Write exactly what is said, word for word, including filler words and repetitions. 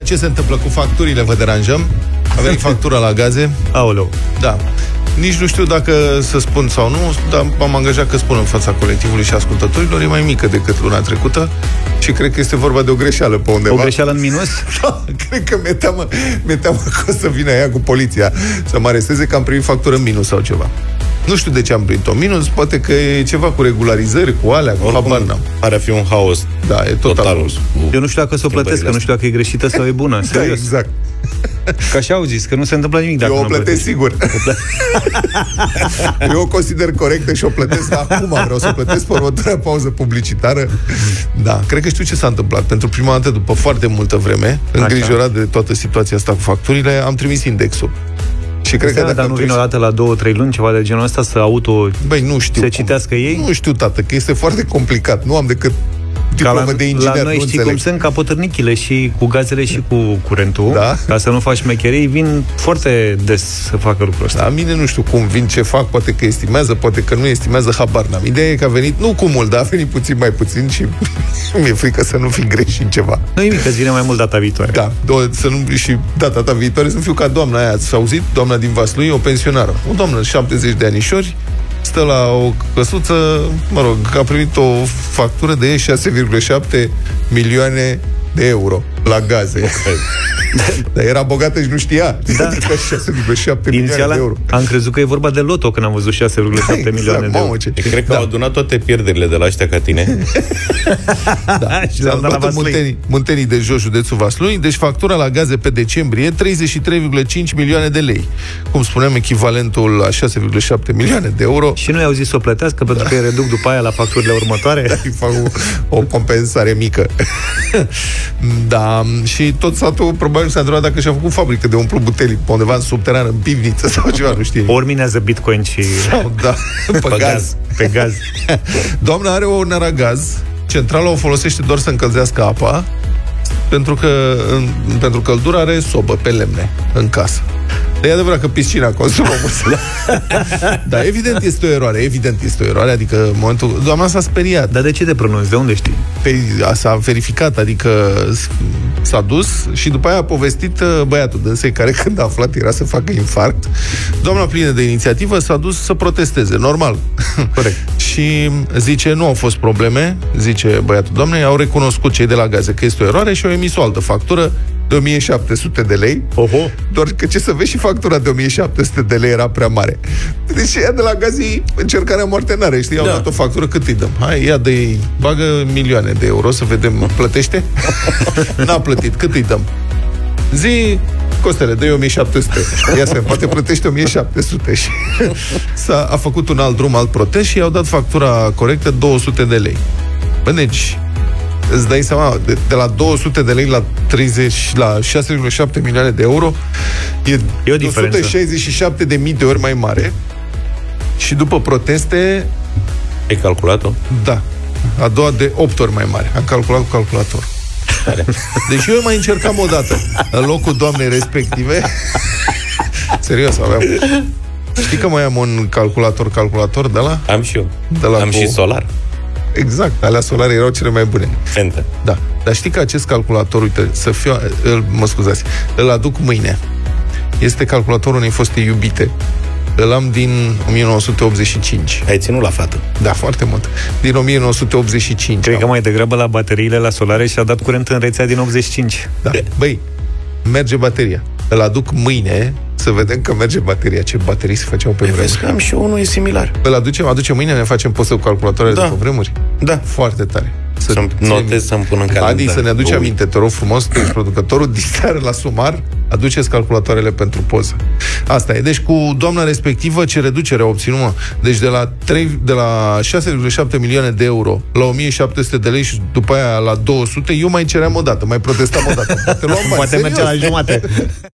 ce se întâmplă cu facturile? Vă deranjăm? A venit factura la gaze. Aoleu. Da. Nici nu știu dacă să spun sau nu, dar m-am angajat că spun în fața colectivului și ascultătorilor, e mai mică decât luna trecută și cred că este vorba de o greșeală pe undeva. O greșeală în minus? Da, cred că mi-e teamă, mi-e teamă că o să vină ea cu poliția să mă aresteze că am primit factură în minus sau ceva. Nu știu de ce am primit-o minus, poate că e ceva cu regularizări, cu alea, cu habar n-am. Pare a fi un haos. Da, e total. total. Eu nu știu dacă să o plătesc, că nu știu dacă e greșită sau e bună. Da, exact. Că așa au zis, că nu se întâmplă nimic dacă Eu o nu plătesc sigur. Eu o consider corectă și o plătesc acum. Vreau să o plătesc pe următoarea pauză publicitară. Da, cred că știu ce s-a întâmplat. Pentru prima dată, după foarte multă vreme, îngrijorat de toată situația asta cu facturile, am trimis indexul. Și cred că dar nu vine o dată la două, trei luni, ceva de genul ăsta, să auto Băi, nu știu se citească cum. ei? Nu știu, tată, că este foarte complicat. Nu am decât diplomă la, de inginer. La noi știi înțeleg. cum sunt, ca potârnichile și cu gazele și cu curentul. Da? Ca să nu faci mecherii, vin foarte des să facă lucrul ăsta. La mine nu știu cum vin, ce fac, poate că estimează, poate că nu estimează, habar n-am. Ideea e că a venit, nu cu mult, dar a venit puțin mai puțin și mi-e frică să nu fi greșit în ceva. Nu nimic, că vine mai mult data viitoare. Da, do- să nu, și data, data viitoare să fiu ca doamna aia, ați auzit? Doamna din Vaslui, o pensionară. O doamnă, șaptezeci de anișori, stă la o căsuță, mă rog, a primit o factură de șase virgulă șapte milioane de euro la gaze. Dar era bogată și nu știa. Da. Adică șase virgulă șapte milioane de euro. Am crezut că e vorba de loto când am văzut șase virgulă șapte Da, exact, milioane de euro. Ce... Cred că da. au adunat toate pierderile de la ăștia ca tine. Da. Și le-am dat la Vaslui. Muntenii, Muntenii de Jos, județul Vaslui. Deci factura la gaze pe decembrie treizeci și trei virgulă cinci milioane de lei. Cum spuneam, echivalentul la șase virgulă șapte milioane de euro. Și nu i-au zis să o plătească pentru da. că îi reduc după aia la facturile următoare. Da, îi fac o, o compensare mică. Da, și tot satul probabil s-a întrebat dacă și-a făcut fabrică de umplu butelii pe undeva în subteran, în pivniță sau ceva, nu știe. Ori minează Bitcoin și... Sau, da, pe, pe gaz. gaz. Pe gaz. Doamna are o naragaz, centrala o folosește doar să încălzească apa, pentru că în, pentru căldură are sobă pe lemne în casă. E adevărat că piscina consumă mult. Dar evident este o eroare, evident este o eroare, adică în momentul... Doamna s-a speriat. Dar de ce te pronunți? De unde știi? Păi s-a verificat, adică s-a dus și după aia a povestit băiatul dânsei, care când a aflat era să facă infarct. Doamna plină de inițiativă s-a dus să protesteze, normal. Corect. Și zice, nu au fost probleme, zice băiatul doamnei, au recunoscut cei de la gaze că este o eroare și au emis o altă factură de o mie șapte sute de lei. Oho. Doar că, ce să vezi, și factura de o mie șapte sute de lei era prea mare. Deci ea de la gazi încercarea moarte n-are, știi? Au da. dat o factură, cât îi dăm? Hai, ia dă-i, bagă milioane de euro să vedem, plătește? N-a plătit, cât îi dăm? Zi, Costele, dă-i o mie șapte sute. Ia să poate plătește o mie șapte sute. Și s-a a făcut un alt drum, alt protest și i-au dat factura corectă două sute de lei. Bă, deci îți dai seama, de, de la două sute de lei la treizeci, la șase virgulă șapte milioane de euro e, e o o sută șaizeci și șapte de mii de ori mai mare. Și după proteste... Ai calculat-o? Da. A doua de opt ori mai mare. Am calculat cu calculator. Deci eu mai încercam o dată în locul doamnei respective. Serios, aveam... Știi că mai am un calculator, calculator de la? Am și eu. De la am cu... și solar. Exact, alea solare erau cele mai bune. Fente. Da, dar știi că acest calculator, uite, să fiu, îl, mă scuzați, îl aduc mâine. Este calculatorul unei foste iubite. Îl am din o mie nouă sute optzeci și cinci. Ai ținut la fată? Da, foarte mult. Din o mie nouă sute optzeci și cinci. Cred că mai degrabă la bateriile la solare și-a dat curent în rețea din optzeci și cinci. Da, băi, merge bateria. Îl aduc mâine să vedem că merge bateria. Ce baterii se făceau pe vremuri. Vezi că am și eu unul, e similar. Îl aducem, aducem mâine, ne facem postă cu calculatoarele da. de pe vremuri? Da. Foarte tare. Să să-mi notez, să-mi pun în calendar. Adi, să ne aduci aminte, te rog frumos, tu ești producătorul, diseară la Sumar, aduceți calculatoarele pentru poză. Asta e. Deci cu doamna respectivă, ce reducere a obținut, mă? Deci de la, trei, de la șase virgulă șapte milioane de euro la o mie șapte sute de lei și după aia la două sute, eu mai ceream o dată, mai protestam o dată. Poate luam bani, poate merge la jumate.